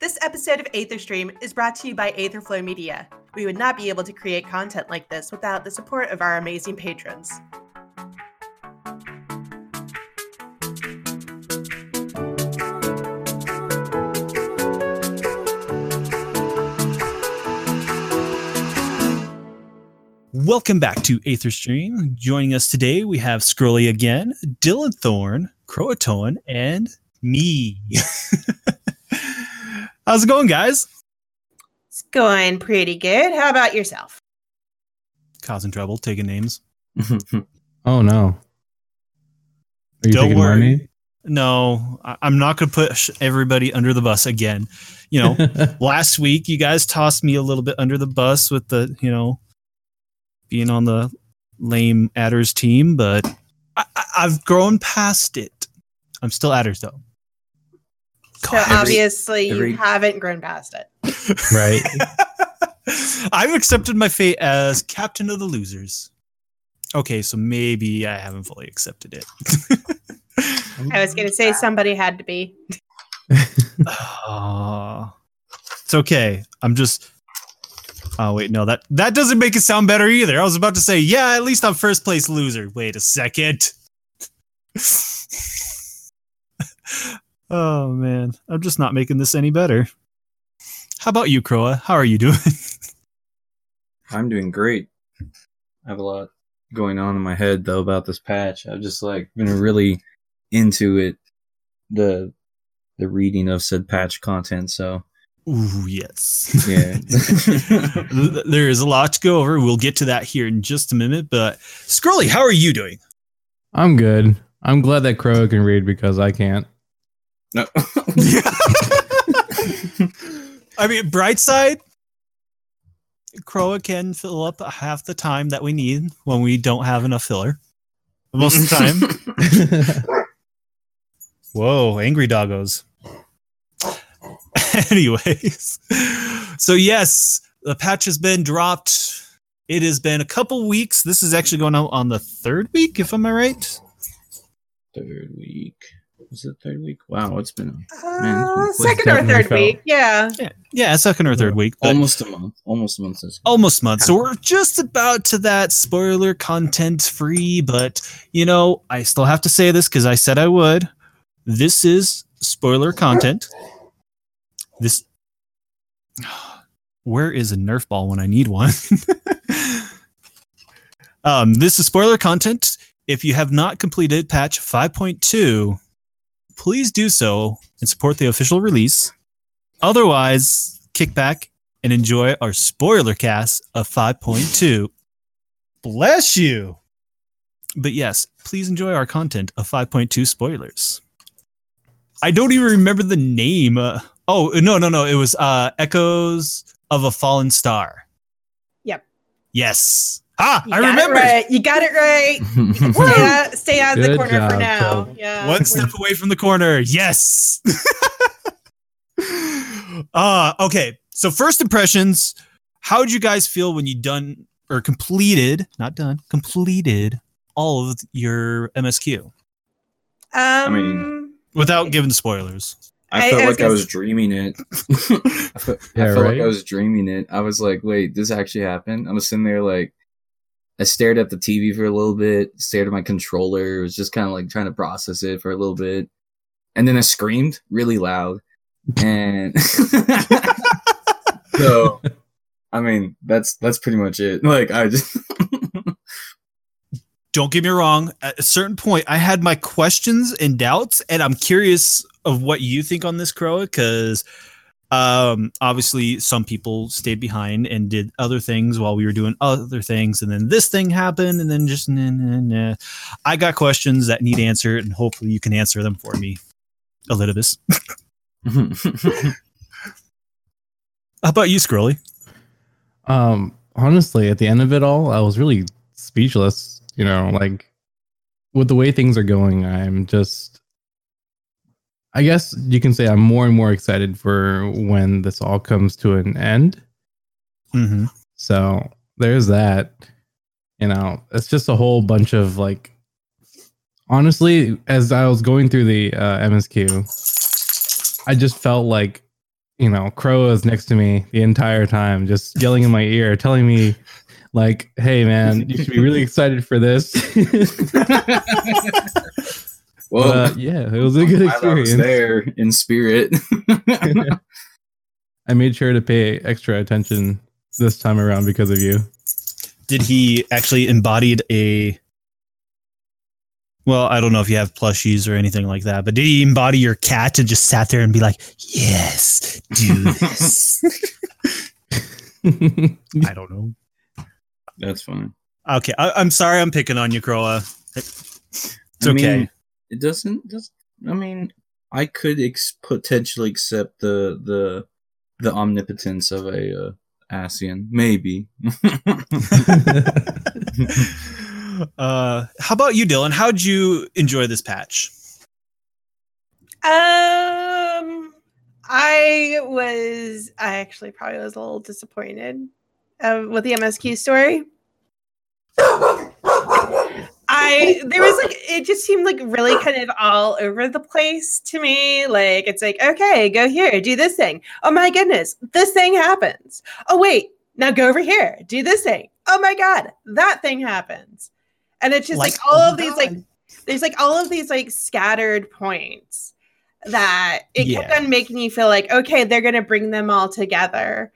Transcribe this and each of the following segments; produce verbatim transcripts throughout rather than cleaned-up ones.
This episode of Aetherstream is brought to you by Aetherflow Media. We would not be able to create content like this without the support of our amazing patrons. Welcome back to Aetherstream. Joining us today, we have Scrolly again, Dylan Thorne, Croatoan, and me. How's it going, guys? It's going pretty good. How about yourself? Causing trouble, taking names. Oh, no. Are you Don't taking worry. my name? No, I- I'm not going to push everybody under the bus again. You know, last week, you guys tossed me a little bit under the bus with the, you know, being on the lame Adders team, but I, I, I've grown past it. I'm still Adders, though. So God, obviously every- you haven't grown past it. Right. I've accepted my fate as captain of the losers. Okay, so maybe I haven't fully accepted it. I was going to say somebody had to be. uh, it's okay. I'm just... Oh, wait, no, that, that doesn't make it sound better either. I was about to say, yeah, at least I'm first place loser. Wait a second. Oh, man. I'm just not making this any better. How about you, Croa? How are you doing? I'm doing great. I have a lot going on in my head though about this patch. I've just like been really into it, the the reading of said patch content. So Ooh, yes. yeah, There is a lot to go over. We'll get to that here in just a minute. But Scrolly, how are you doing? I'm good. I'm glad that Crow can read because I can't. no. I mean, bright side, Croa can fill up half the time that we need when we don't have enough filler. Most of the time. Whoa, angry doggos. Anyways, so yes, the patch has been dropped. It has been a couple weeks. This is actually going out on the third week, if I'm right. Third week. Is it third week? Wow, it's been Uh, Man, it's second or definitely third felt- week. Yeah. Yeah, yeah, second or third week. But almost a month. Almost a month. Since almost month. So we're just about to that spoiler content free, but you know, I still have to say this because I said I would. This is spoiler content. This where is a Nerf ball when I need one? um, this is spoiler content. If you have not completed patch five point two, please do so and support the official release. Otherwise, kick back and enjoy our spoiler cast of five point two. Bless you. But yes, please enjoy our content of five point two spoilers. I don't even remember the name. Uh, oh, no, no, no. It was uh, Echoes of a Fallen Star. Yep. Yes. Ah, You I got remember. It right. You got it right. Stay out, stay out of the Good corner for job, now. Phil. Yeah. One step away from the corner. Yes. uh, okay. So first impressions, how did you guys feel when you done or completed, not done, completed all of your M S Q Um, mean, without giving spoilers? I I- felt I was like I gonna was s- dreaming it. I felt, I Yeah, felt right? like I was dreaming it. I was like, wait, this actually happened? I was sitting there like, I stared at the T V for a little bit, stared at my controller, was just kind of like trying to process it for a little bit. And then I screamed really loud. And so, I mean, that's that's pretty much it. Like, I just... Don't get me wrong. At a certain point, I had my questions and doubts, and I'm curious of what you think on this, Crow, because um, obviously some people stayed behind and did other things while we were doing other things, and then this thing happened, and then just nah, nah, nah. I got questions that need answered, and hopefully you can answer them for me, Elidibus. How about you, Scrolly? Um, honestly, at the end of it all, I was really speechless. You know, like with the way things are going, I'm just, I guess you can say I'm more and more excited for when this all comes to an end. Mm-hmm. So there's that. You know, it's just a whole bunch of like, honestly, as I was going through the uh, M S Q, I just felt like you know, Crow is next to me the entire time, just yelling in my ear, telling me, like, "Hey, man, you should be really excited for this." Well, but, uh, yeah, it was a good I was experience. there in spirit. I made sure to pay extra attention this time around because of you. Did he actually embodied a? Well, I don't know if you have plushies or anything like that, but did he embody your cat and just sat there and be like, "Yes, do this"? I don't know. That's fine. Okay, I, I'm sorry, I'm picking on you, Croa. It's I okay. mean, it doesn't. Does I mean, I could ex- potentially accept the the the omnipotence of a uh, Asian, maybe. uh, how about you, Dylan? How'd you enjoy this patch? Um, I was, I actually probably was a little disappointed uh, with the M S Q story. I, there was like, it just seemed like really kind of all over the place to me. Like, it's like, okay, go here, do this thing. Oh my goodness, this thing happens. Oh wait, now go over here, do this thing. Oh my God, that thing happens. And it's just like, like all oh of these, God. like, there's like all of these like scattered points that it Yeah. kept on making you feel like, okay, they're going to bring them all together.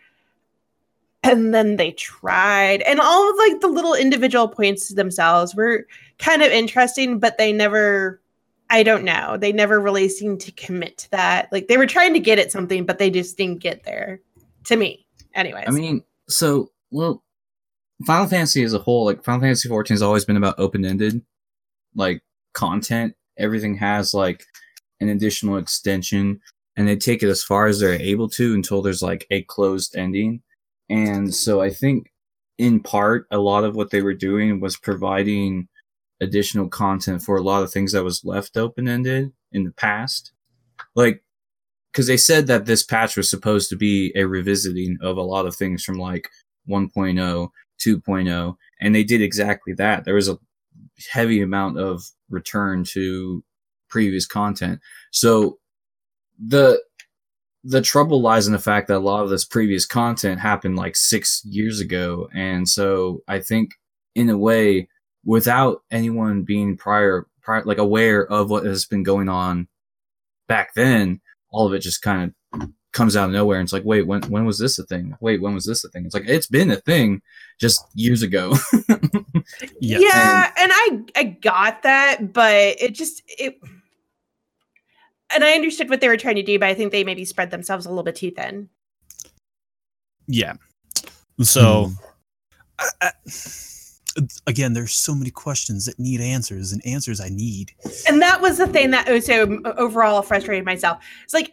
And then they tried. And all of like the little individual points themselves were kind of interesting, but they never, I don't know, they never really seemed to commit to that. Like they were trying to get at something, but they just didn't get there to me. Anyways. I mean, so, well, Final Fantasy as a whole, like Final Fantasy fourteen has always been about open-ended, like content. Everything has like an additional extension, and they take it as far as they're able to until there's like a closed ending. And so I think in part, a lot of what they were doing was providing additional content for a lot of things that was left open-ended in the past. Like, because they said that this patch was supposed to be a revisiting of a lot of things from like one point oh, two point oh, and they did exactly that. There was a heavy amount of return to previous content. So the the trouble lies in the fact that a lot of this previous content happened like six years ago. And so I think in a way, without anyone being prior, prior like aware of what has been going on back then, all of it just kind of comes out of nowhere. And it's like, wait, when, when was this a thing? Wait, when was this a thing? It's like, it's been a thing just years ago. Yeah. Yeah. And, and I, I got that, but it just, it, and I understood what they were trying to do, but I think they maybe spread themselves a little bit too thin. Yeah. So, Hmm. I, I, again, there's so many questions that need answers, and answers I need. And that was the thing that also overall frustrated myself. It's like,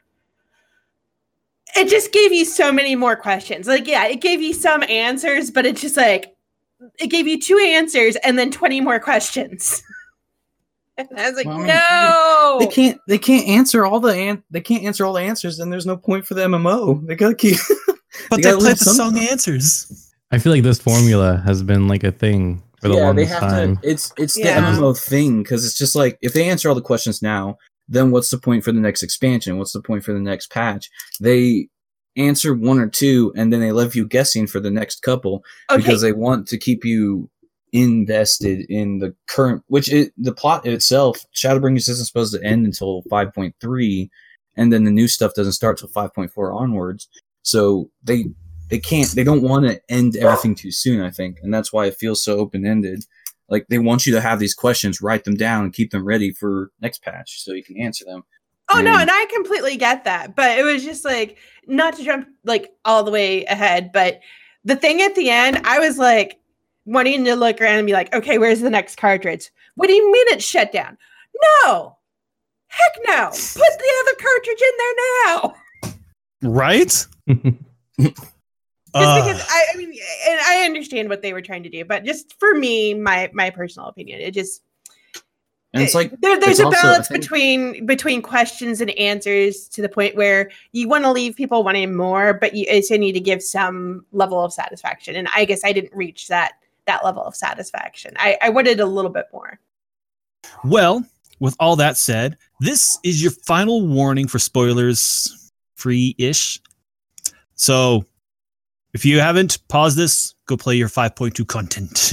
it just gave you so many more questions. Like, yeah, it gave you some answers, but it's just like, it gave you two answers and then twenty more questions. And I was like, Well, I mean, no, They can't. They can't answer all the. An- they can't answer all the answers. Then there's no point for the M M O. They gotta keep. But They they, gotta played leave the some- song answers. I feel like this formula has been like a thing for the yeah, they longest have time. to. It's it's Yeah. the M M O thing because it's just like if they answer all the questions now, then what's the point for the next expansion? What's the point for the next patch? They answer one or two, and then they leave you guessing for the next couple okay. because they want to keep you invested in the current. Which it, the plot itself, Shadowbringers isn't supposed to end until five point three, and then the new stuff doesn't start till five point four onwards. So they they can't. They don't want to end everything too soon. I think, and that's why it feels so open ended. Like they want you to have these questions, write them down, and keep them ready for next patch so you can answer them. Oh no, And- and I completely get that, but it was just like not to jump like all the way ahead, but the thing at the end, I was like wanting to look around and be like, okay, where's the next cartridge? What do you mean it's shut down? No, heck no, put the other cartridge in there now. Right? Just Uh, because I, I mean, and I understand what they were trying to do, but just for me, my my personal opinion, it just And it's like there, there's it's a also, I balance think- between between questions and answers to the point where you want to leave people wanting more, but you also need to give some level of satisfaction. And I guess I didn't reach that that level of satisfaction. I, I wanted a little bit more. well, with all that said, this is your final warning for spoilers free-ish. So if you haven't paused this, go play your five point two content.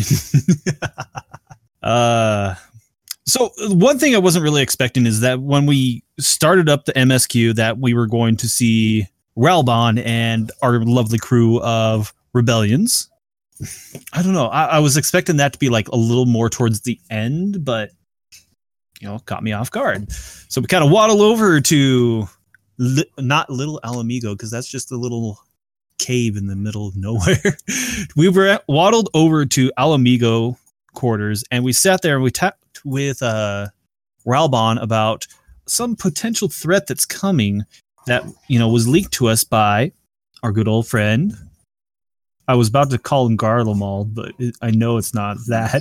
uh, so one thing I wasn't really expecting is that when we started up the M S Q, that we were going to see Ralbon and our lovely crew of rebellions. I don't know. I, I was expecting that to be like a little more towards the end, but you know, caught me off guard. So we kind of waddle over to li- not Little Alamigo, because that's just a little cave in the middle of nowhere. We were at, waddled over to Alamigo quarters, and we sat there and we talked with uh, Ralbon about some potential threat that's coming that, you know, was leaked to us by our good old friend. I was about to call him Garlemald, but it, I know it's not that.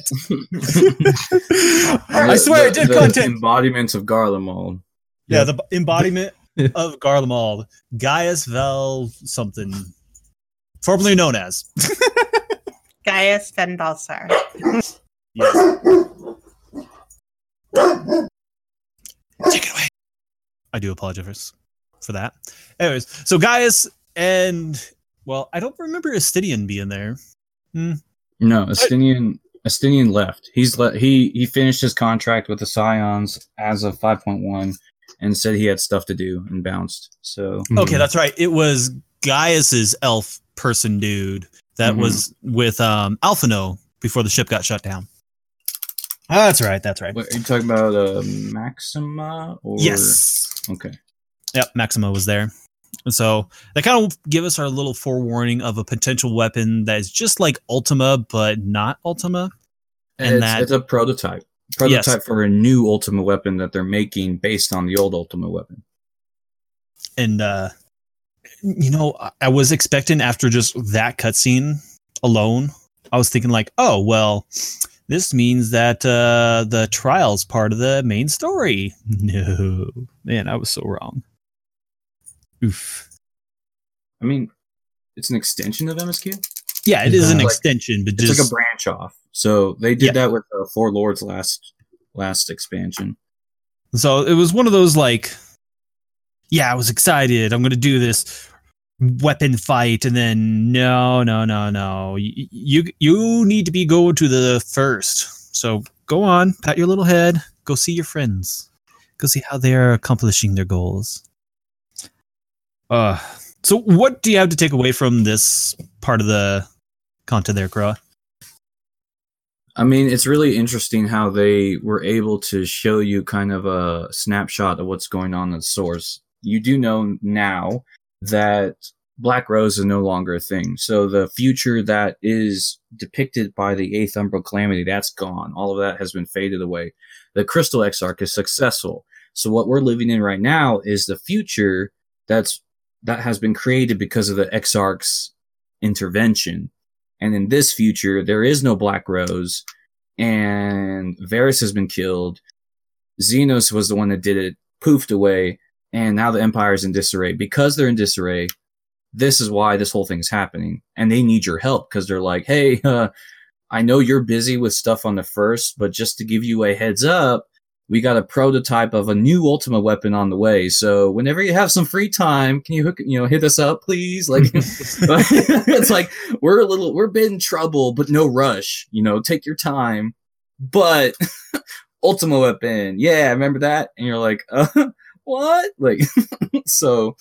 I swear the, it did the content. Embodiments of Garlemald. Yeah, the embodiment of Garlemald. Gaius Vel something. Formerly known as. Gaius Vendalsar. Yes. Take it away. I do apologize for that. Anyways, so Gaius and... Well, I don't remember Astidian being there. Hmm. No, Astinian Astinian left. He's le- he he finished his contract with the Scions as of five point one and said he had stuff to do and bounced. So Okay, that's right. It was Gaius's elf person dude that Mhm. was with um Alphino before the ship got shut down. Oh, that's right, that's right. Wait, are you talking about uh, Maxima? Or... Yes. Okay. Yep, Maxima was there. So they kind of give us our little forewarning of a potential weapon that is just like Ultima, but not Ultima. And it's, that it's a prototype. Prototype Yes. for a new Ultima weapon that they're making based on the old Ultima weapon. and uh you know, I- I was expecting after just that cutscene alone, I was thinking like, oh well, this means that uh the trial's part of the main story. No, man, I was so wrong. Oof. I mean, it's an extension of M S Q. Yeah, it is an Like- extension, but It's just like a branch off. So they did Yeah. that with uh, Four Lords last last expansion. so it was one of those like, yeah, I was excited. I'm going to do this weapon fight, and then no, no, no, no. You, you you need to be going to the first. So go on, pat your little head, go see your friends, go see how they are accomplishing their goals. Uh, so what do you have to take away from this part of the content there, Crow? I mean, it's really interesting how they were able to show you kind of a snapshot of what's going on in the source. You do know now that Black Rose is no longer a thing. So the future that is depicted by the Eighth Umbral Calamity, that's gone. All of that has been faded away. The Crystal Exarch is successful. So what we're living in right now is the future that's that has been created because of the Exarch's intervention. And in this future, there is no Black Rose, and Varys has been killed. Xenos was the one that did it, poofed away, and now the Empire is in disarray. Because they're in disarray, this is why this whole thing is happening. And they need your help, because they're like, hey, uh, I know you're busy with stuff on the first, but just to give you a heads up, we got a prototype of a new Ultima weapon on the way. So whenever you have some free time, can you hook, you know, hit us up, please? Like, it's like, we're a little, we're a bit in trouble, but no rush, you know, take your time, but Ultima weapon. Yeah. Remember that? And you're like, uh, what? Like, so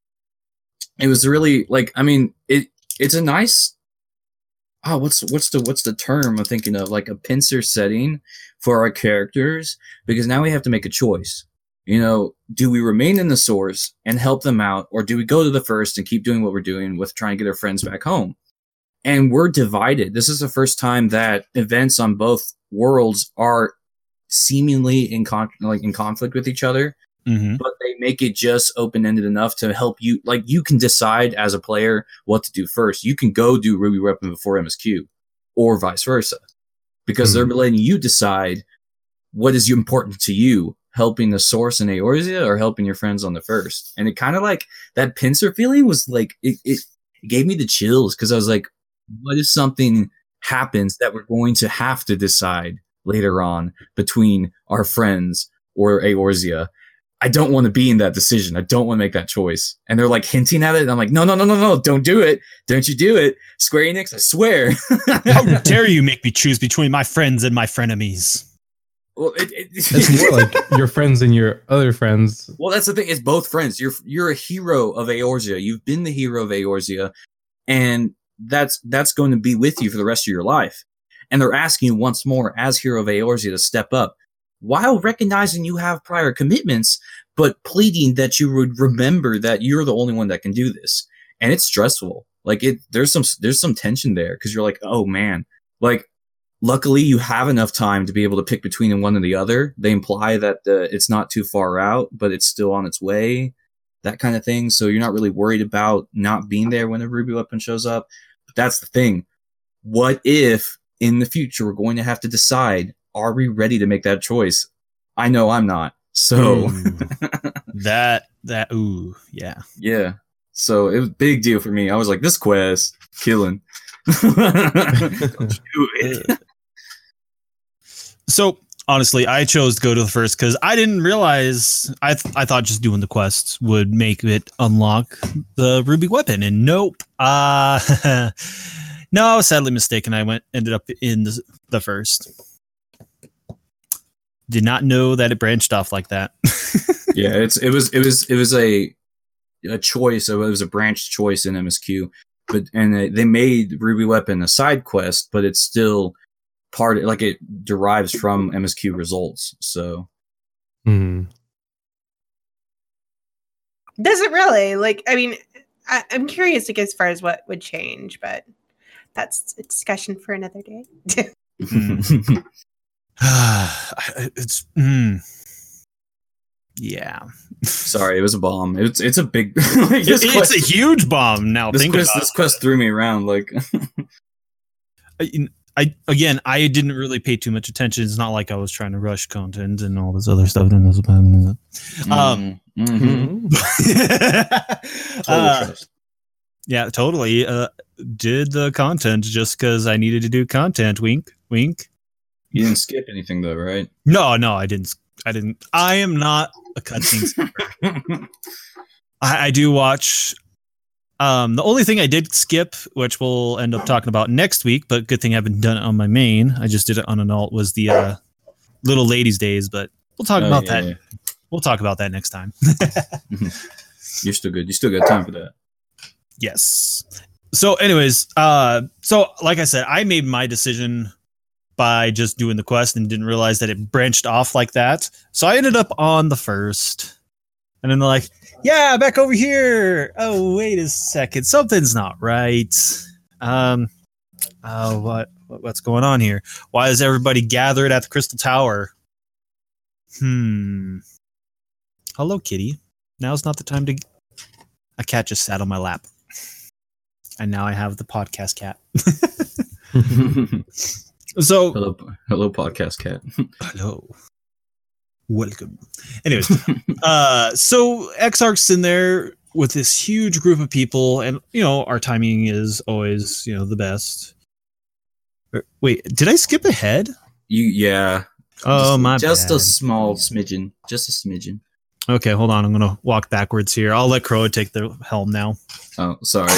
it was really like, I mean, it, it's a nice, oh, what's, what's the, what's the term I'm thinking of? Like a pincer setting for our characters, because now we have to make a choice. You know, do we remain in the source and help them out, or do we go to the first and keep doing what we're doing with trying to get our friends back home? And we're divided. This is the first time that events on both worlds are seemingly in con- like in conflict with each other, Mm-hmm. but they make it just open-ended enough to help you. Like, you can decide as a player what to do first. You can go do Ruby Weapon before M S Q, or vice versa. Because they're letting you decide what is important to you, helping the source in Eorzea or helping your friends on the first. And it kind of like that pincer feeling was like, it, it, it gave me the chills, because I was like, what if something happens that we're going to have to decide later on between our friends or Eorzea? I don't want to be in that decision. I don't want to make that choice. And they're like hinting at it. And I'm like, no, no, no, no, no, don't do it. Don't you do it. Square Enix, I swear. How dare you make me choose between my friends and my frenemies? Well, it, it, It's more like your friends and your other friends. well, that's the thing. It's both friends. You're you're a hero of Eorzea. You've been the hero of Eorzea, and that's that's going to be with you for the rest of your life. And they're asking you once more, as hero of Eorzea, to step up, while recognizing you have prior commitments, but pleading that you would remember that you're the only one that can do this. And it's stressful. Like it, there's some there's some tension there because you're like, oh man, like. Luckily, you have enough time to be able to pick between one and the other. They imply that the, it's not too far out, but it's still on its way, that kind of thing. So you're not really worried about not being there when a ruby weapon shows up. But that's the thing. What if in the future we're going to have to decide, are we ready to make that choice? I know I'm not. So that, that, ooh, yeah. Yeah. So it was a big deal for me. I was like, this quest, killing. Do it. So honestly, I chose to go to the first because I didn't realize I th- I thought just doing the quests would make it unlock the ruby weapon, and nope. Uh no, I was sadly mistaken. I went ended up in the, the first. Did not know that it branched off like that. Yeah, it's it was it was it was a a choice. It was a branched choice in M S Q, but and they, they made ruby weapon a side quest, but it's still part, like it derives from M S Q results. So Mm. Does it really? Like, I mean, I, I'm curious like, as far as what would change, but that's a discussion for another day. Mm. it's mm. Yeah. Sorry, it was a bomb. It's it's a big. Like, this It- quest, it's a huge bomb. Now this think quest, about this quest threw me around. Like, it. I, I again, I didn't really pay too much attention. It's not like I was trying to rush content and all this other stuff. Um, mm, mhm. Total uh, trust. yeah, totally. Uh, did the content just because I needed to do content. Wink, wink. You didn't skip anything though, right? No, no, I didn't. I didn't. I am not a cutscene skipper. I, I do watch. Um, the only thing I did skip, which we'll end up talking about next week, but good thing I haven't done it on my main. I just did it on an alt. Was the uh, Little Ladies Days, but we'll talk Oh, about yeah, that. yeah. We'll talk about that next time. You're still good. You still got time for that. Yes. So, anyways, uh, so like I said, I made my decision by just doing the quest and didn't realize that it branched off like that. So I ended up on the first. And then they're like, yeah, back over here. Oh, wait a second. Something's not right. Um, oh, what, what what's going on here? Why is everybody gathered at the Crystal Tower? Hmm. Hello, kitty. Now's not the time to... A cat just sat on my lap. And now I have the podcast cat. So... Hello, hello, podcast cat. Hello. Welcome. Anyways, uh, so Exarch's in there with this huge group of people, and you know our timing is always you know the best. Er, Wait, did I skip ahead? You, yeah. Oh just, my Just bad. a small smidgen. Just a smidgen. Okay, hold on. I'm gonna walk backwards here. I'll let Crow take the helm now. Oh, sorry.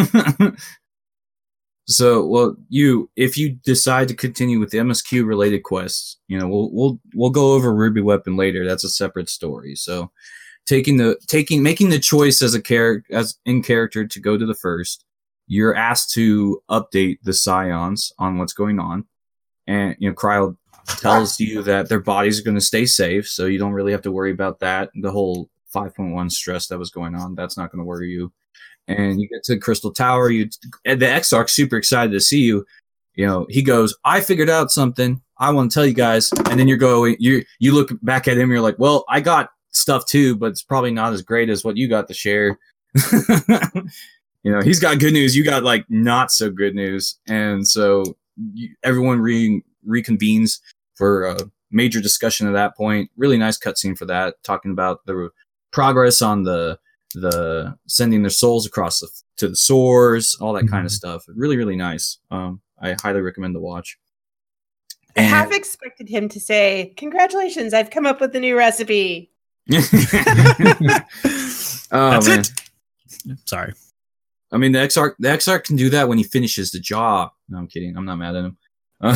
So, well, you, if you decide to continue with the M S Q related quests, you know, we'll we'll we'll go over Ruby Weapon later. That's a separate story. So, taking the taking making the choice as a character as in character to go to the first, you're asked to update the Scions on what's going on, and you know, Cryo tells you that their bodies are going to stay safe, so you don't really have to worry about that. The whole five point one stress that was going on, that's not going to worry you. And you get to the Crystal Tower. You, and the Exarch's super excited to see you. You know, he goes, "I figured out something. I want to tell you guys." And then you're going, you you look back at him. You're like, "Well, I got stuff too, but it's probably not as great as what you got to share." You know, he's got good news. You got like not so good news, and so you, everyone re- reconvenes for a major discussion at that point. Really nice cutscene for that, talking about the progress on the. the sending their souls across the, to the soars, all that mm-hmm. kind of stuff. Really, really nice. Um, I highly recommend the watch. I and half expected him to say, "Congratulations, I've come up with a new recipe." Oh, That's man. it. Sorry. I mean, the Exarch, the Exarch can do that when he finishes the job. No, I'm kidding. I'm not mad at him. Uh,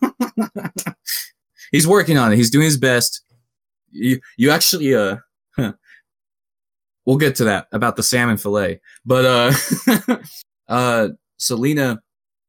he's working on it. He's doing his best. You, you actually, uh, huh, we'll get to that about the salmon fillet. But, uh, uh, Selena,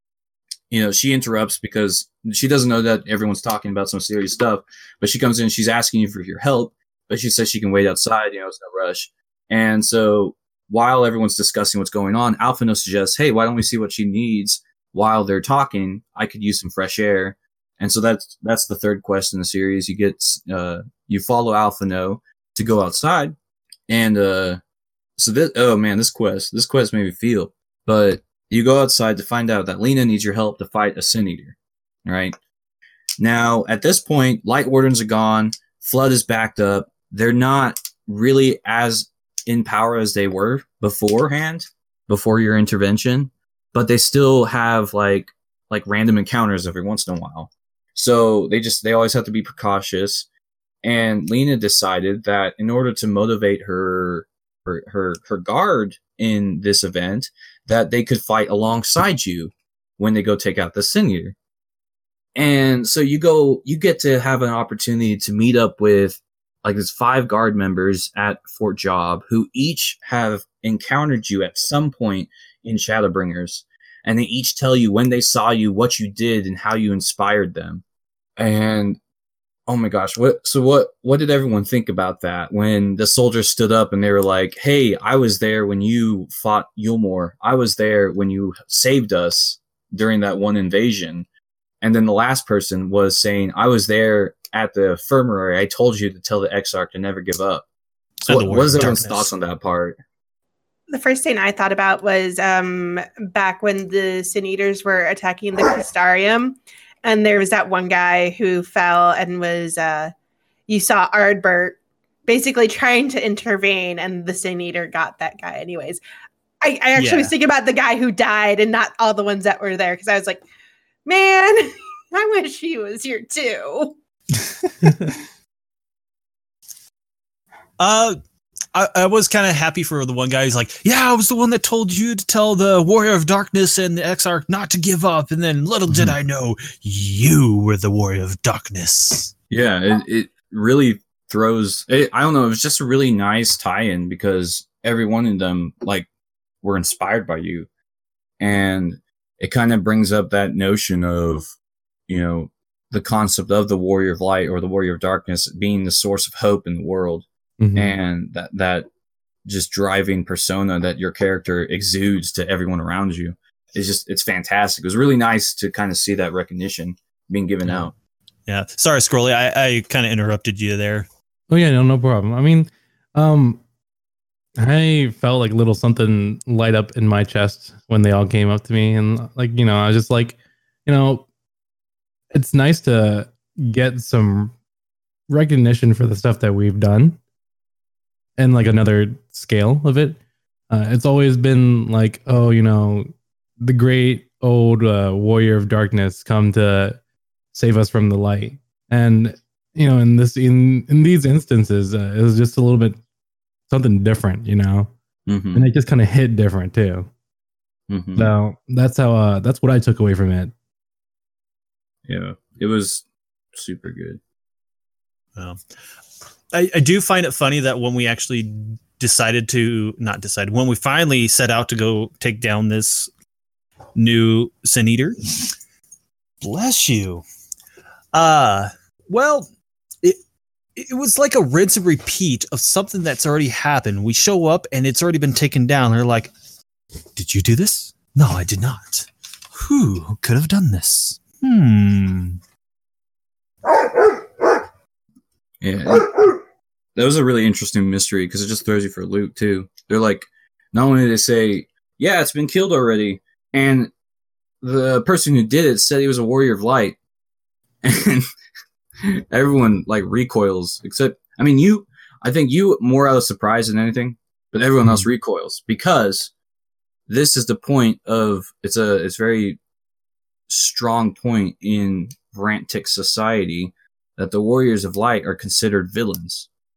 you know, she interrupts because she doesn't know that everyone's talking about some serious stuff. But she comes in, she's asking you for your help, but she says she can wait outside. You know, it's no rush. And so while everyone's discussing what's going on, Alphino suggests, hey, why don't we see what she needs while they're talking? I could use some fresh air. And so that's that's the third quest in the series. You get uh, you follow Alphino to go outside, and uh, so this oh man, this quest this quest made me feel. But you go outside to find out that Lena needs your help to fight a Sin Eater. Right now, at this point, Light Wardens are gone. Flood is backed up. They're not really as in power as they were beforehand, before your intervention, but they still have like like random encounters every once in a while. So they just they always have to be precautious. And Lena decided that in order to motivate her her her, her guard in this event, that they could fight alongside you when they go take out the Sin Eater. And so you go you get to have an opportunity to meet up with like there's five guard members at Fort Job who each have encountered you at some point in Shadowbringers. And they each tell you when they saw you, what you did, and how you inspired them. And oh my gosh, what? So what? What did everyone think about that when the soldiers stood up and they were like, "Hey, I was there when you fought Yulmore. I was there when you saved us during that one invasion." And then the last person was saying, "I was there at the infirmary. I told you to tell the Exarch to never give up." So what, what is everyone's thoughts on that part? The first thing I thought about was um, back when the Sin Eaters were attacking the Crystarium, and there was that one guy who fell and was, uh, you saw Ardbert basically trying to intervene, and the Sin Eater got that guy anyways. I, I actually yeah. was thinking about the guy who died and not all the ones that were there, because I was like, man, I wish he was here too. uh... I, I was kind of happy for the one guy who's like, yeah, I was the one that told you to tell the Warrior of Darkness and the Exarch not to give up. And then little did I know you were the Warrior of Darkness. Yeah, it, it really throws, it, I don't know, it was just a really nice tie-in because every one of them, like, were inspired by you. And it kind of brings up that notion of, you know, the concept of the Warrior of Light or the Warrior of Darkness being the source of hope in the world. Mm-hmm. And that, that just driving persona that your character exudes to everyone around you is just, it's fantastic. It was really nice to kind of see that recognition being given yeah. out. Yeah. Sorry, Scrolly. I, I kind of interrupted you there. Oh yeah, no, no problem. I mean, um, I felt like a little something light up in my chest when they all came up to me. And like, you know, I was just like, you know, it's nice to get some recognition for the stuff that we've done. And like another scale of it, uh, it's always been like, oh, you know, the great old uh, Warrior of Darkness come to save us from the light, and you know, in this in in these instances, uh, it was just a little bit something different, you know, mm-hmm. and it just kind of hit different too. Mm-hmm. So that's how uh, that's what I took away from it. Yeah, it was super good. Well. I, I do find it funny that when we actually decided to not decide when we finally set out to go take down this new Sin Eater, bless you. Uh, well, it, it was like a rinse and repeat of something that's already happened. We show up and it's already been taken down. They're like, did you do this? No, I did not. Who could have done this? Hmm. Yeah, that was a really interesting mystery because it just throws you for a loop too. They're like, not only do they say, yeah, it's been killed already, and the person who did it said he was a Warrior of Light, and everyone like recoils, except, I mean, you, I think you more out of surprise than anything, but everyone else recoils because this is the point of, it's a, it's very strong point in Varantic society that the Warriors of Light are considered villains.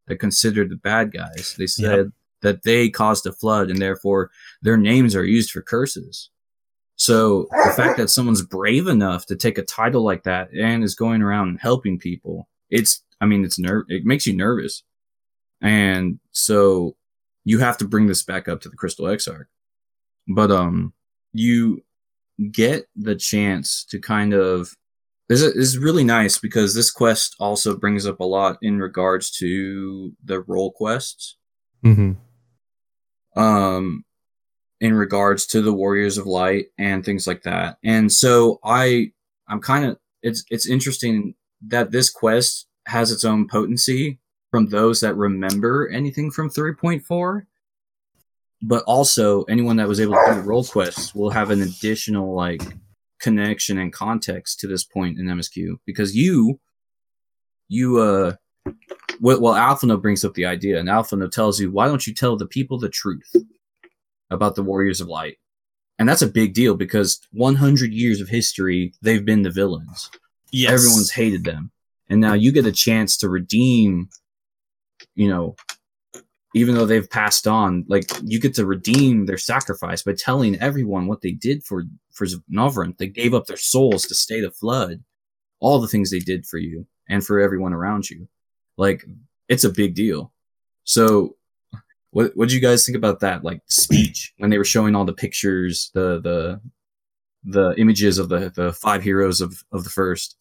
that considered the bad guys. They said yep. that they caused a flood and therefore their names are used for curses. So the fact that someone's brave enough to take a title like that and is going around and helping people, it's, I mean, it's ner- it makes you nervous. And so you have to bring this back up to the Crystal Exarch. But, um, you get the chance to kind of, this is really nice because this quest also brings up a lot in regards to the role quests. Mm-hmm. Um, in regards to the Warriors of Light and things like that. And so I, I'm kind of, it's, it's interesting that this quest has its own potency from those that remember anything from three point four. But also anyone that was able to do the role quests will have an additional like connection and context to this point in M S Q because you, you, uh, well, well Alphinaud brings up the idea and Alphinaud tells you, why don't you tell the people the truth about the Warriors of Light? And that's a big deal because one hundred years of history, they've been the villains. Yes. Everyone's hated them. And now you get a chance to redeem, you know, even though they've passed on, like you get to redeem their sacrifice by telling everyone what they did for, for Novrinth. They gave up their souls to stay the flood, all the things they did for you and for everyone around you. Like it's a big deal. So what what do you guys think about that? Like speech when they were showing all the pictures, the the the images of the, the five heroes of, of the first.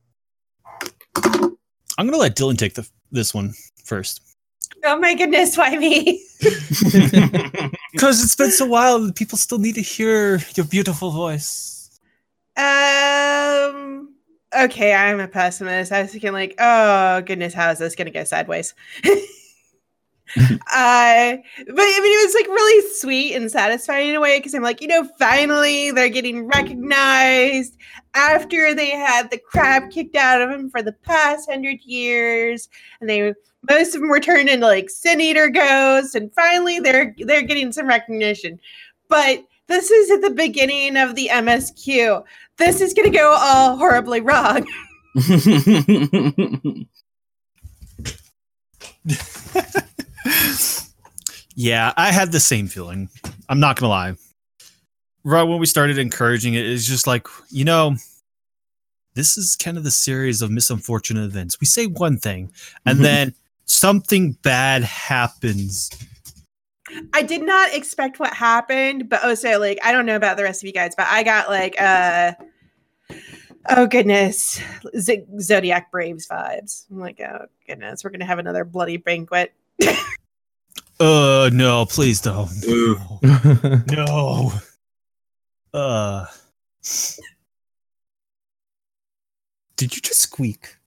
I'm gonna let Dylan take the this one first. Oh my goodness, why me? Because it's been so while and people still need to hear your beautiful voice. Um okay, I'm a pessimist. I was thinking like, oh goodness, how is this gonna go sideways? uh, but I mean, it was like really sweet and satisfying in a way because I'm like, you know, finally they're getting recognized after they had the crap kicked out of them for the past hundred years, and they most of them were turned into like sin eater ghosts, and finally they're they're getting some recognition. But this is at the beginning of the M S Q. This is going to go all horribly wrong. Yeah, I had the same feeling. I'm not gonna lie. Right when we started encouraging it, it's just like, you know, this is kind of the series of misunfortunate events. We say one thing, and then something bad happens. I did not expect what happened, but also, like, I don't know about the rest of you guys, but I got like, uh, oh goodness, Z- Zodiac Braves vibes. I'm like, oh goodness, we're gonna have another bloody banquet. Uh, no, please don't. No. Uh. Did you just squeak?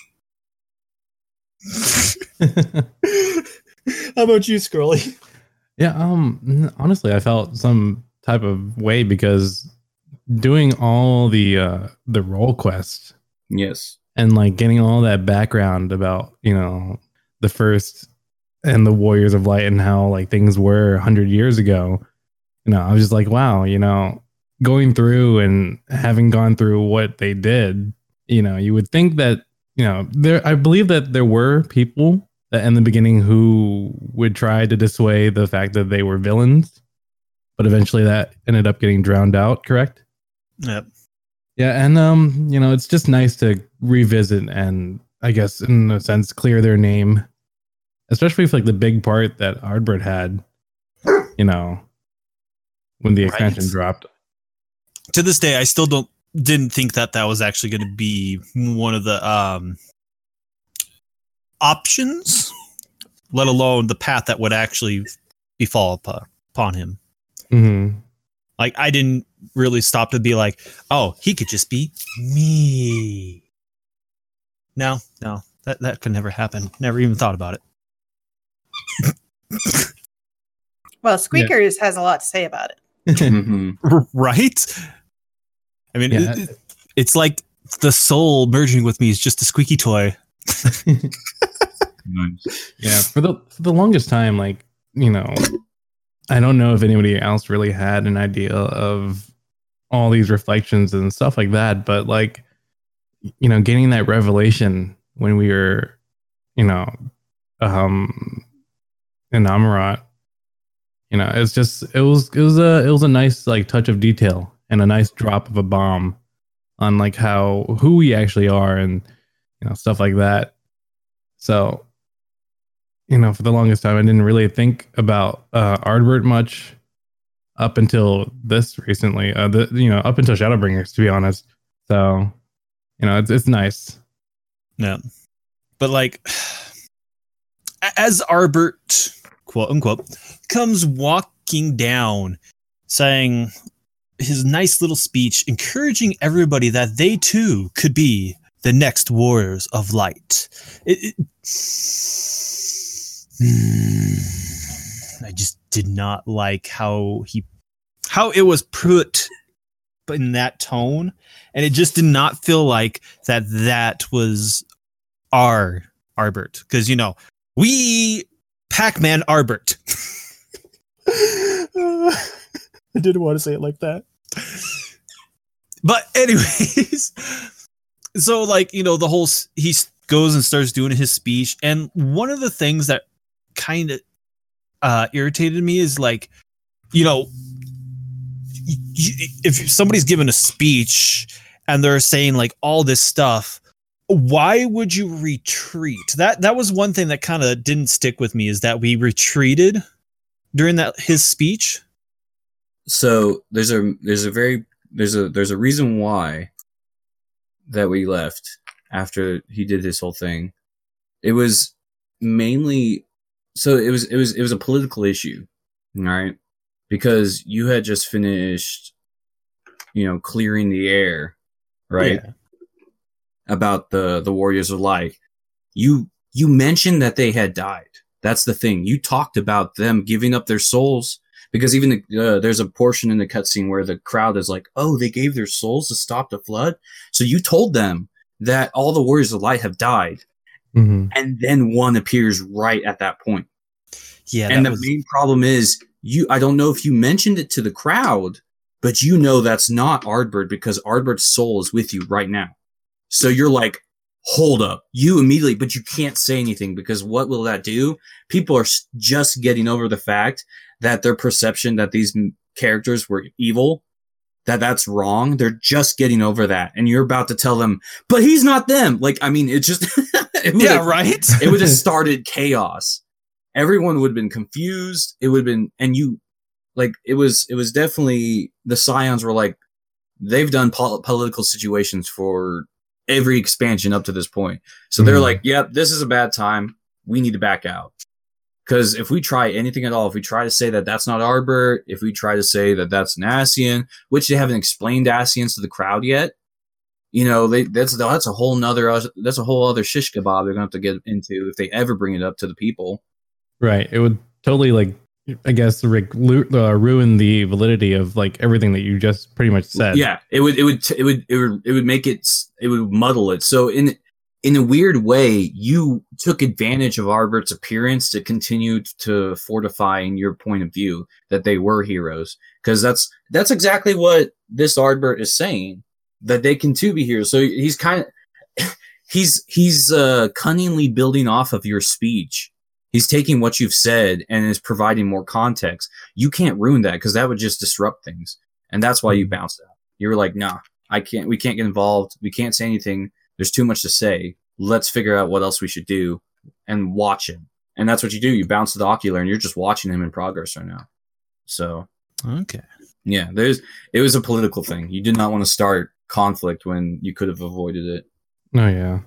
How about you, Scrolly? Yeah, um, honestly, I felt some type of way because doing all the uh, the role quest, yes, and like getting all that background about, you know, the first and the Warriors of Light and how like things were a hundred years ago. You know, I was just like, wow, you know, going through and having gone through what they did, you know, you would think that, you know, there, I believe that there were people that in the beginning who would try to dissuade the fact that they were villains, but eventually that ended up getting drowned out. Correct? Yep. Yeah. And, um, you know, it's just nice to revisit and I guess in a sense, clear their name, especially for like the big part that Ardbert had, you know, when the expansion right. dropped. To this day, I still don't didn't think that that was actually going to be one of the um, options, let alone the path that would actually befall upon, upon him. Mm-hmm. Like, I didn't really stop to be like, oh, he could just be me. No, no, that, that could never happen. Never even thought about it. Well, Squeakers yeah. has a lot to say about it. Mm-hmm. Right? I mean, yeah. it, it, it's like the soul merging with me is just a squeaky toy. Nice. Yeah, for the for the longest time, like, you know, I don't know if anybody else really had an idea of all these reflections and stuff like that, but like, you know, getting that revelation when we were, you know, um in Amarat. You know, it's just it was it was a it was a nice like touch of detail and a nice drop of a bomb on like how who we actually are and you know stuff like that. So, you know, for the longest time, I didn't really think about uh, Ardbert much up until this recently. Uh, the, you know, up until Shadowbringers, to be honest. So, you know, it's it's nice. Yeah, but like as Ardbert, quote unquote, comes walking down, saying his nice little speech, encouraging everybody that they too could be the next warriors of light. It, it, I just did not like how he, how it was put in that tone, and it just did not feel like that. That was our Ardbert, because you know we Pac-Man Ardbert. I didn't want to say it like that. But anyways, so like, you know, the whole, he goes and starts doing his speech. And one of the things that kind of uh, irritated me is like, you know, if somebody's giving a speech and they're saying like all this stuff, why would you retreat? That that was one thing that kind of didn't stick with me, is that we retreated during that his speech. So there's a there's a very there's a there's a reason why that we left after he did this whole thing. It was mainly so it was it was it was a political issue, all right? Because you had just finished, you know, clearing the air, right? Yeah. About the the Warriors of Light. You you mentioned that they had died. That's the thing. You talked about them giving up their souls, because even the, uh, there's a portion in the cutscene where the crowd is like, "Oh, they gave their souls to stop the flood." So you told them that all the Warriors of Light have died, mm-hmm. and then one appears right at that point. Yeah, and the was... main problem is you. I don't know if you mentioned it to the crowd, but you know that's not Ardbert, because Ardbert's soul is with you right now. So you're like, hold up, you immediately, but you can't say anything, because what will that do? People are just getting over the fact that their perception that these characters were evil, that that's wrong. They're just getting over that. And you're about to tell them, but he's not them. Like, I mean, it just, it yeah, have, right. It would have started chaos. Everyone would have been confused. It would have been, and you, like, it was, it was definitely, the Scions were like, they've done pol- political situations for every expansion up to this point. So they're mm. like, yep, this is a bad time. We need to back out. Because if we try anything at all, if we try to say that that's not Ardbert, if we try to say that that's an Ascian, which they haven't explained Ascians to the crowd yet, you know, they, that's that's a whole nother, that's a whole other shish kebab they're going to have to get into if they ever bring it up to the people. Right. It would totally, like, I guess, Rick, uh, ruin the validity of like everything that you just pretty much said. Yeah, it would, it would, it would, it would, it would make it, it would muddle it. So in in a weird way, you took advantage of Ardbert's appearance to continue to fortify in your point of view that they were heroes, because that's that's exactly what this Ardbert is saying, that they can too be heroes. So he's kind of he's he's uh, cunningly building off of your speech. He's taking what you've said and is providing more context. You can't ruin that, because that would just disrupt things. And that's why you bounced out. You were like, nah, I can't, we can't get involved. We can't say anything. There's too much to say. Let's figure out what else we should do and watch him. And that's what you do. You bounce to the ocular and you're just watching him in progress right now. So, okay. Yeah, there's, it was a political thing. You did not want to start conflict when you could have avoided it. Oh, yeah.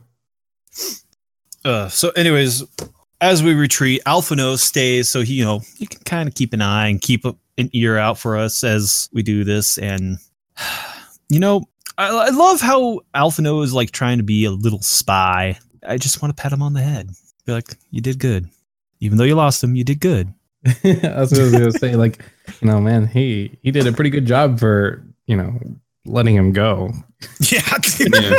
Uh, so anyways, as we retreat, Alphinaud stays, so he, you know, you can kind of keep an eye and keep an ear out for us as we do this. And, you know, I, I love how Alphinaud is like trying to be a little spy. I just want to pat him on the head. Be like, you did good. Even though you lost him, you did good. That's what I was going to say. Like, you know, man, he, he did a pretty good job for, you know, letting him go. Yeah. Yeah.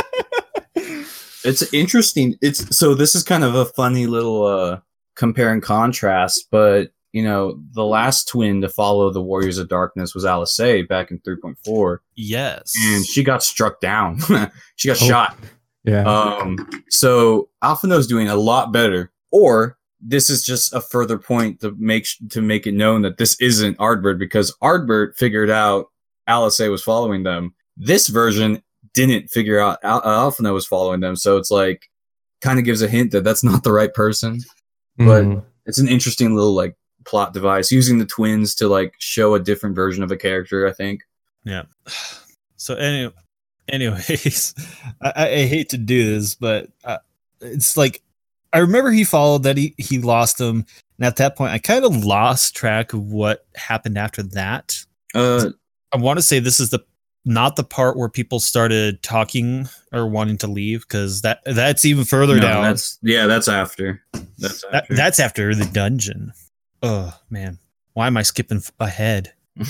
It's interesting. It's so this is kind of a funny little uh, compare and contrast, but you know, the last twin to follow the Warriors of Darkness was Alisaie back in three point four. Yes, and she got struck down. She got oh, shot. Yeah. Um. So Alphinaud's doing a lot better, or this is just a further point to make to make it known that this isn't Ardbert, because Ardbert figured out Alisaie was following them. This version didn't figure out Al- Alphinaud was following them, so it's like kind of gives a hint that that's not the right person. But Mhm. it's an interesting little like plot device using the twins to like show a different version of a character, I think. Yeah. So anyway, anyways, I, I hate to do this, but uh, it's like I remember he followed that he he lost him, and at that point, I kind of lost track of what happened after that. Uh, I want to say this is the not the part where people started talking or wanting to leave, because that that's even further no, down. that's yeah, that's after. That's That, after. that's after the dungeon. Oh man, why am I skipping f- ahead?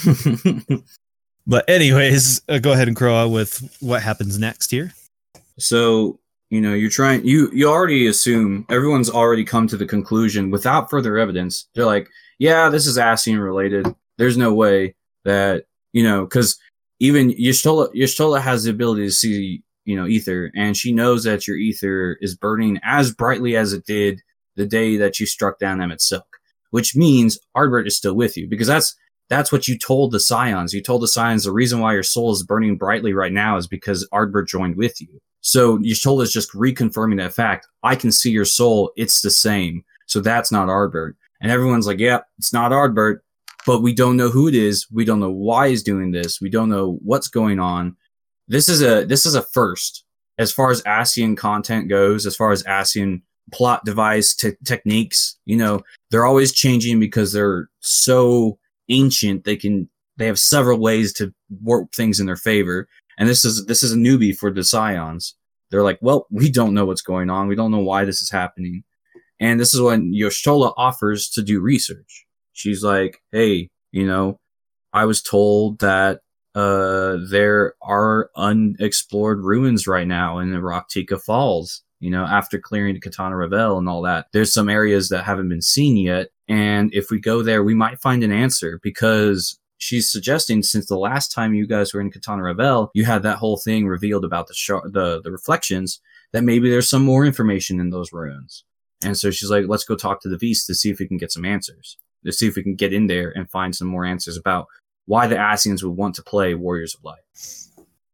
But anyways, uh, go ahead and crow out with what happens next here. So, you know, you're trying, you, you already assume everyone's already come to the conclusion without further evidence. They're like, yeah, this is Ascian related. There's no way that, you know, cause even Y'shtola, Y'shtola has the ability to see, you know, ether, and she knows that your ether is burning as brightly as it did the day that you struck down Emmett Silk, which means Ardbert is still with you, because that's, That's what you told the Scions. You told the Scions the reason why your soul is burning brightly right now is because Ardbert joined with you. So Y'shtola is just reconfirming that fact. I can see your soul. It's the same. So that's not Ardbert. And everyone's like, yeah, it's not Ardbert, but we don't know who it is. We don't know why he's doing this. We don't know what's going on. This is a, this is a first as far as Ascian content goes, as far as Ascian plot device te- techniques. You know, they're always changing because they're so ancient. They can, they have several ways to warp things in their favor. And this is, this is a newbie for the Scions. They're like, well, we don't know what's going on. We don't know why this is happening. And this is when Y'shtola offers to do research. She's like, hey, you know, I was told that, uh, there are unexplored ruins right now in the Rak'tika Falls. You know, after clearing the Katana Revel and all that, there's some areas that haven't been seen yet. And if we go there, we might find an answer, because she's suggesting, since the last time you guys were in Katana Revel, you had that whole thing revealed about the sh- the the reflections, that maybe there's some more information in those ruins. And so she's like, let's go talk to the Beast to see if we can get some answers. To see if we can get in there and find some more answers about why the Ascians would want to play Warriors of Light.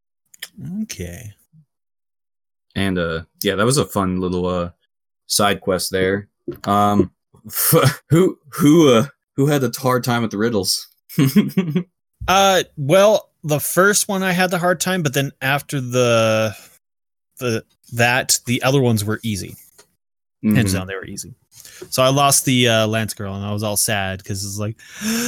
Okay. And uh yeah, that was a fun little uh side quest there. Um who who uh who had the hard time with the riddles? Uh, well, the first one I had the hard time, but then after the the that the other ones were easy. Mhm. Hands down, they were easy. So I lost the uh, Lance girl, and I was all sad because it's like,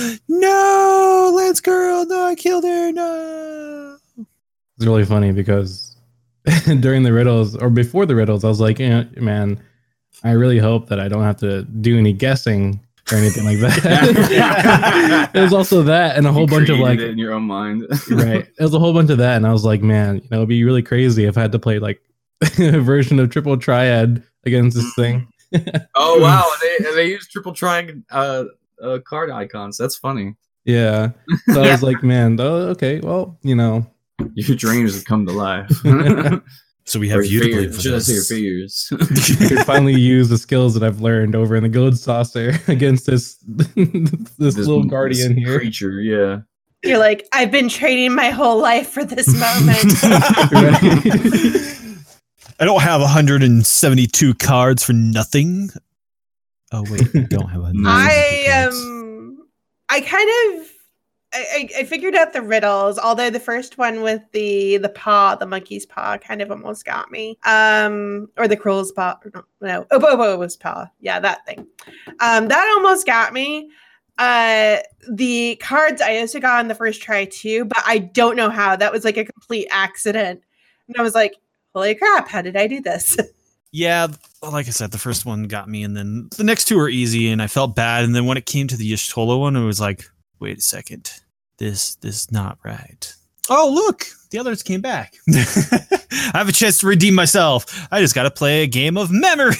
no, Lance girl, no, I killed her, no. It's really funny because during the riddles, or before the riddles, I was like, eh, man, I really hope that I don't have to do any guessing or anything like that. There's also that, and a whole You bunch of created like, it in your own mind. right. There's a whole bunch of that, and I was like, man, you know, it'd be really crazy if I had to play like a version of Triple Triad against this thing. Oh wow, and they and they use triple triangle uh, uh card icons. That's funny. Yeah. So I was like, man, oh, okay, well, you know, Your dreams have come to life. So we Or have you your to blame fears. for Should I say your this. fears? I could finally use the skills that I've learned over in the Gold Saucer against this this, little guardian this here. creature, yeah. You're like, I've been training my whole life for this moment. Right? I don't have one hundred seventy-two cards for nothing. Oh wait, I don't have one hundred seventy-two I cards. um I kind of I, I I figured out the riddles, although the first one with the the paw, the monkey's paw, kind of almost got me. Um, or the crow's paw, no, no, Obobo's paw, yeah, that thing. Um, that almost got me. Uh, the cards I also got on the first try too, but I don't know how. That was like a complete accident, and I was like, "Holy crap! How did I do this?" Yeah, like I said, the first one got me, and then the next two were easy, and I felt bad. And then when it came to the Y'shtola one, it was like, wait a second, this this is not right. Oh, look, the others came back. I have a chance to redeem myself. I just got to play a game of memory.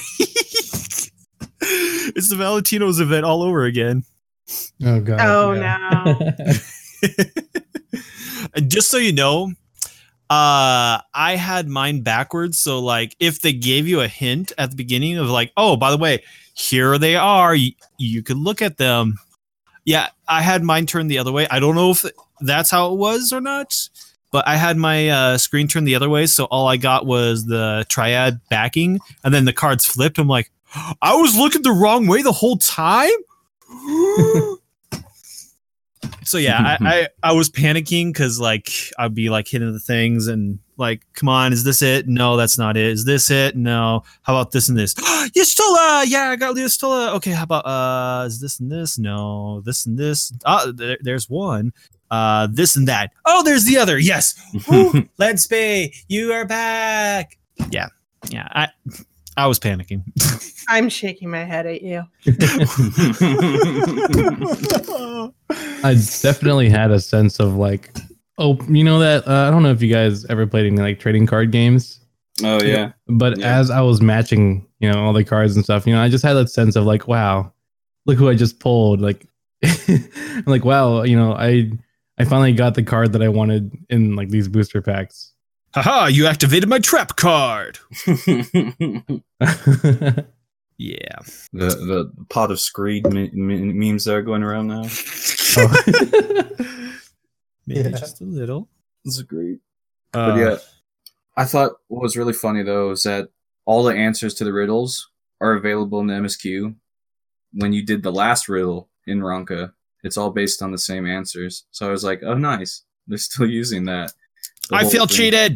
It's the Valentino's event all over again. Oh god. Oh yeah. no! And just so you know, Uh, I had mine backwards. So like, if they gave you a hint at the beginning of like, oh, by the way, here they are, you, you could look at them. Yeah, I had mine turned the other way. I don't know if that's how it was or not, but I had my uh, screen turned the other way, so all I got was the triad backing, and then the cards flipped. I'm like, I was looking the wrong way the whole time? So yeah, I, I, I was panicking because like I'd be like hitting the things and like, come on, is this it? No, that's not it. Is this it? No. How about this and this? Yestola! Yeah, I got Yestola. Okay, how about uh is this and this? No, this and this. Ah, there, there's one. Uh this and that. Oh, there's the other. Yes. Woo, Let's Bay, you are back. Yeah. Yeah. I I was panicking. I'm shaking my head at you. I definitely had a sense of like, oh, you know that uh, I don't know if you guys ever played any like trading card games. Oh yeah. But Yeah. as I was matching, you know, all the cards and stuff, you know, I just had that sense of like, wow, look who I just pulled. Like, I'm like, wow, you know, I I finally got the card that I wanted in like these booster packs. Haha, you activated my trap card. Yeah. The the pot of screed me- me- memes that are going around now. Maybe Yeah. just a little. This is great. Uh, But yeah, I thought what was really funny though is that all the answers to the riddles are available in the M S Q. When you did the last riddle in Ronka, it's all based on the same answers. So I was like, oh nice, they're still using that. The I whole feel thing. cheated.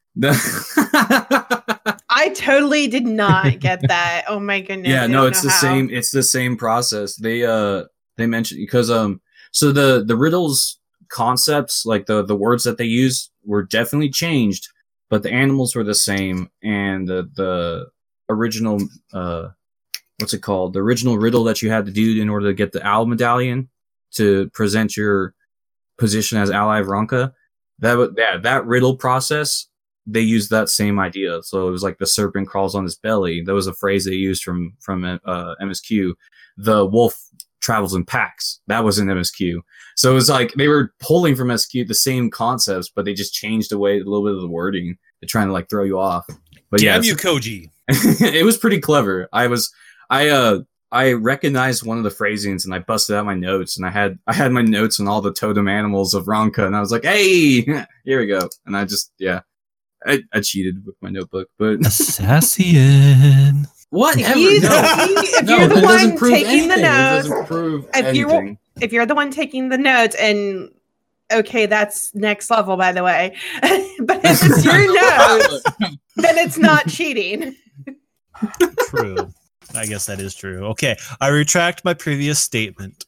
I totally did not get that. Oh my goodness. Yeah, I no, don't it's know the how. same. It's the same process. They uh they mentioned because um so the the riddles concepts like the the words that they used were definitely changed, but the animals were the same, and the the original uh what's it called the original riddle that you had to do in order to get the owl medallion to present your position as ally of Ronka, that wa- that that riddle process, they used that same idea. So it was like the serpent crawls on his belly. That was a phrase they used from from uh, M S Q. The wolf travels in packs. That was in M S Q. So it was like they were pulling from M S Q the same concepts, but they just changed away a little bit of the wording. They're trying to like throw you off. But yeah, Damn you, Koji. it was pretty clever. I was I uh I recognized one of the phrasings and I busted out my notes and I had I had my notes on all the totem animals of Ronka and I was like, hey, here we go. And I just yeah. I, I cheated with my notebook, but Assassin. whatever. You- No, if no, you're the that doesn't one prove taking the anything. It notes, doesn't prove if you're- anything. if you're the one taking the notes, and okay, that's next level, by the way. But if it's your notes, then it's not cheating. True. I guess that is true. Okay, I retract my previous statement.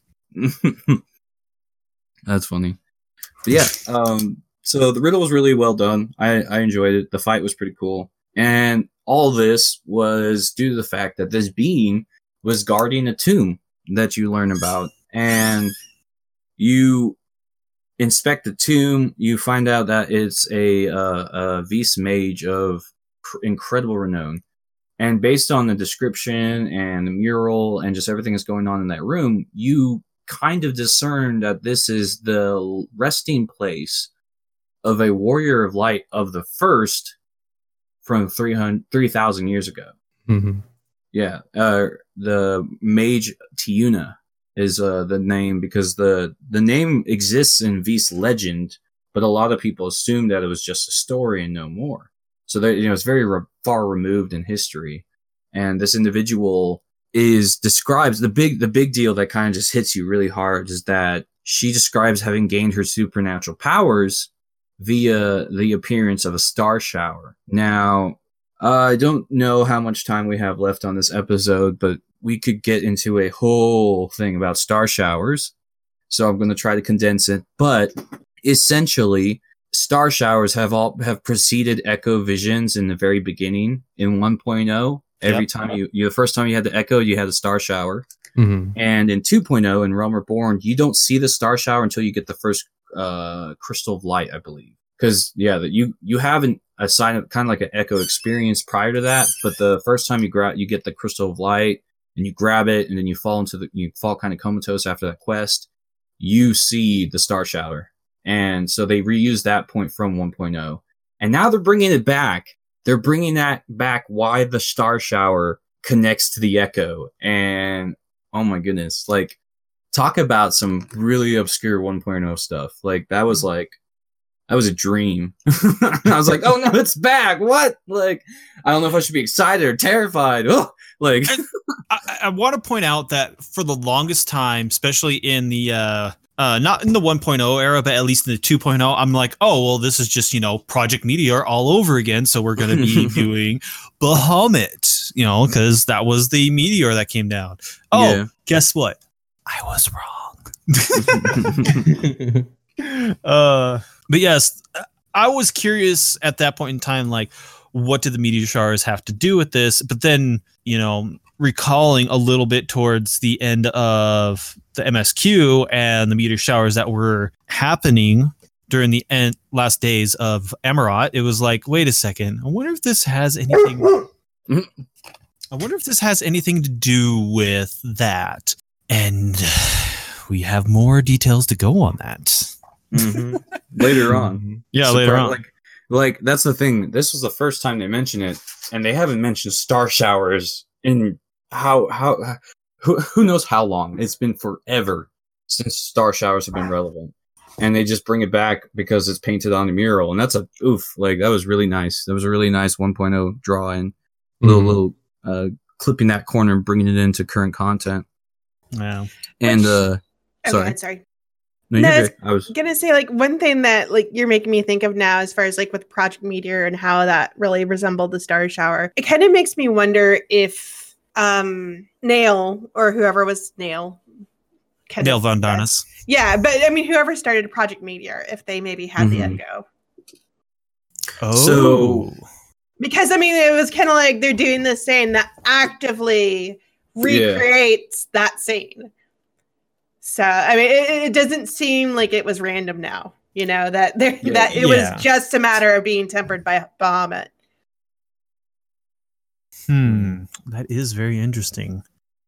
That's funny. But yeah, um, so the riddle was really well done. I, I enjoyed it. The fight was pretty cool. And all this was due to the fact that this being was guarding a tomb that you learn about. And you inspect the tomb, you find out that it's a, uh, a Vis mage of cr- incredible renown. And based on the description and the mural and just everything that's going on in that room, you kind of discern that this is the resting place of a warrior of light of the first from three hundred, three thousand years ago. Mm-hmm. Yeah. Uh, the mage Tiuna is uh, the name because the, the name exists in Vis legend, but a lot of people assume that it was just a story and no more. So that, you know, it's very re- far removed in history. And this individual is describes the big, the big deal that kind of just hits you really hard is that she describes having gained her supernatural powers via the appearance of a star shower. Now, uh, I don't know how much time we have left on this episode, but we could get into a whole thing about star showers. So I'm going to try to condense it, but essentially, star showers have all have preceded Echo Visions in the very beginning in one point oh. Every Yep. time you, you, the first time you had the Echo, you had a star shower. Mm-hmm. And in two point oh, in Realm Reborn, you don't see the star shower until you get the first uh, Crystal of Light, I believe. Because, yeah, that you, you have an, a sign of kind of like an Echo experience prior to that, but the first time you grab, you get the Crystal of Light, and you grab it, and then you fall into the, you fall kind of comatose after that quest, you see the star shower. And so they reused that point from one point oh. And now they're bringing it back. They're bringing that back why the star shower connects to the echo. And oh my goodness, like talk about some really obscure one point oh stuff. Like that was like, that was a dream. I was like, oh no, it's back. What? Like, I don't know if I should be excited or terrified. Oh, like, I, I want to point out that for the longest time, especially in the, uh, uh, not in the one point oh era, but at least in the two point oh, I'm like, oh, well, this is just, you know, Project Meteor all over again. So we're going to be doing Bahamut, you know, because that was the meteor that came down. Oh, yeah. Guess what? I was wrong. uh, but yes, I was curious at that point in time, like, what did the meteor showers have to do with this? But then, you know, recalling a little bit towards the end of the M S Q and the meteor showers that were happening during the end, last days of Amarot, it was like, wait a second, I wonder if this has anything. I wonder if this has anything to do with that. And we have more details to go on that. Mm-hmm. Later on. Yeah, so later on. Like, like, that's the thing. This was the first time they mentioned it, and they haven't mentioned star showers in how, how, who, who knows how long. It's been forever since star showers have been relevant. And they just bring it back because it's painted on a mural. And that's a, oof, like, that was really nice. That was a really nice one point oh drawing. Little, mm-hmm. little, uh, clipping that corner and bringing it into current content. Yeah. And, uh, oh, sorry. God, sorry. No, no, you're I was, I was gonna say, like, one thing that, like, you're making me think of now as far as, like, with Project Meteor and how that really resembled the star shower. It kind of makes me wonder if um Nail, or whoever was Nail. Nail Von Darnus. Yeah, but, I mean, whoever started Project Meteor, if they maybe had mm-hmm. the Echo. Oh. So... Because, I mean, it was kind of like they're doing this scene that actively recreates yeah. that scene. So, I mean, it, it doesn't seem like it was random now, you know, that there, yeah. that it yeah. was just a matter of being tempered by Bahamut. Hmm. That is very interesting.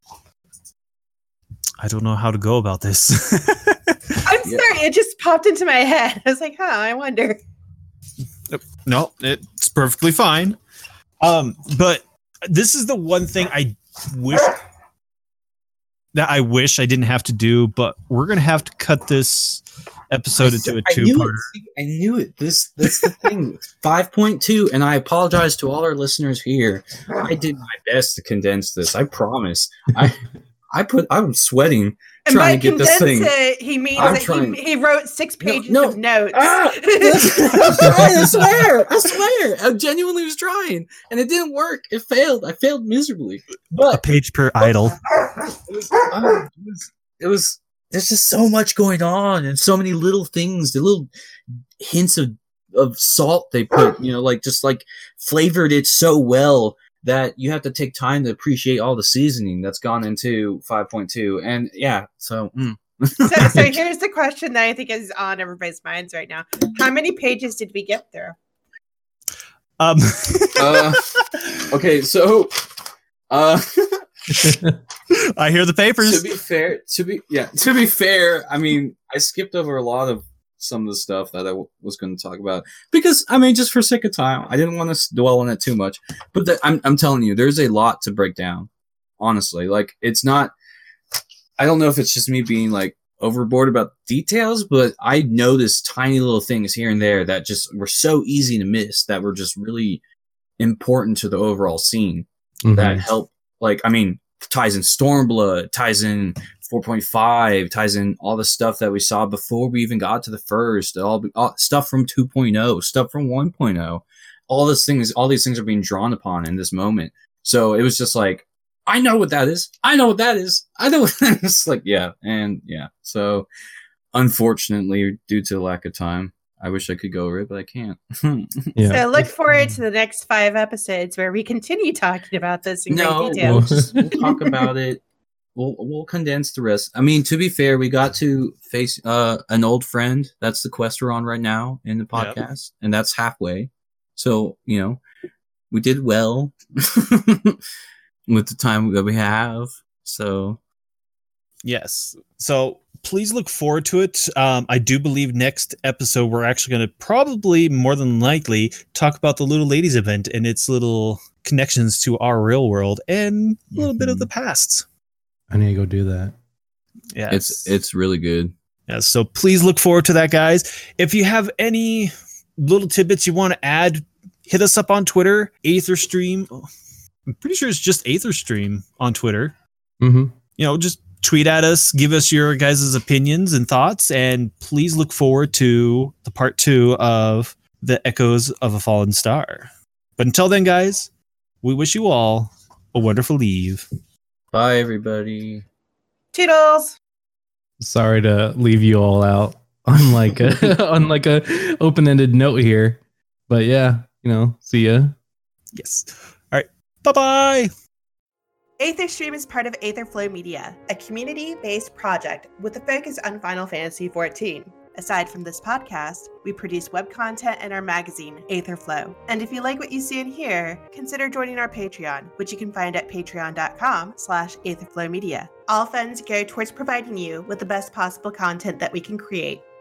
I don't know how to go about this. I'm yeah. sorry. It just popped into my head. I was like, huh, I wonder. No, it's perfectly fine. Um, but this is the one thing I wish that I wish I didn't have to do, but we're gonna have to cut this episode into a two-parter. I knew it. This that's the thing. five point two, and I apologize to all our listeners here. I did my best to condense this. I promise. I I put I'm sweating. And by to get this thing. It, he means I'm that he, he wrote six pages no, no. of notes. Ah, I'm trying, I swear. I swear. I genuinely was trying. And it didn't work. It failed. I failed miserably. But a page per idle. It was, uh, it was, it was, there's just so much going on and so many little things, the little hints of, of salt they put, you know, like just like flavored it so well that you have to take time to appreciate all the seasoning that's gone into five point two. And yeah, so... Mm. so, so here's the question that I think is on everybody's minds right now. How many pages did we get through? Um. uh, okay, so... Uh, I hear the papers. To be fair, to be yeah, to be fair, I mean, I skipped over a lot of some of the stuff that I w- was going to talk about because, I mean, just for sake of time, I didn't want to dwell on it too much. But the, I'm I'm telling you, there's a lot to break down. Honestly, like it's not. I don't know if it's just me being like overboard about details, but I noticed tiny little things here and there that just were so easy to miss that were just really important to the overall scene. Mm-hmm. That help. Like, I mean, ties in Stormblood, ties in four point five, ties in all the stuff that we saw before we even got to the first, all, all stuff from two point oh, stuff from one point oh. All these things, all these things are being drawn upon in this moment. So it was just like, I know what that is. I know what that is. I know what that is. Like, yeah. And yeah. So unfortunately, due to lack of time, I wish I could go over it, but I can't. Yeah. So look forward to the next five episodes where we continue talking about this in no, great detail. We'll, just, we'll talk about it. We'll we'll condense the rest. I mean, to be fair, we got to face uh, an old friend. That's the quest we're on right now in the podcast, yep. And that's halfway. So, you know, we did well with the time that we have. So, yes. So please look forward to it. Um, I do believe next episode we're actually going to probably, more than likely, talk about the Little Ladies event and its little connections to our real world and a little mm-hmm. bit of the past. I need to go do that. Yeah, it's it's really good. Yeah, so please look forward to that, guys. If you have any little tidbits you want to add, hit us up on Twitter, Aetherstream. I'm pretty sure it's just Aetherstream on Twitter. Mm-hmm. You know, just tweet at us, give us your guys' opinions and thoughts, and please look forward to the part two of The Echoes of a Fallen Star. But until then, guys, we wish you all a wonderful eve. Bye, everybody. Toodles! Sorry to leave you all out on like a on like a open-ended note here, but yeah, you know, see ya. Yes. All right. Bye-bye. Aetherstream is part of Aetherflow Media, a community-based project with a focus on Final Fantasy fourteen. Aside from this podcast, we produce web content in our magazine, Aetherflow. And if you like what you see and hear, consider joining our Patreon, which you can find at patreon.com slash Aetherflow Media. All funds go towards providing you with the best possible content that we can create.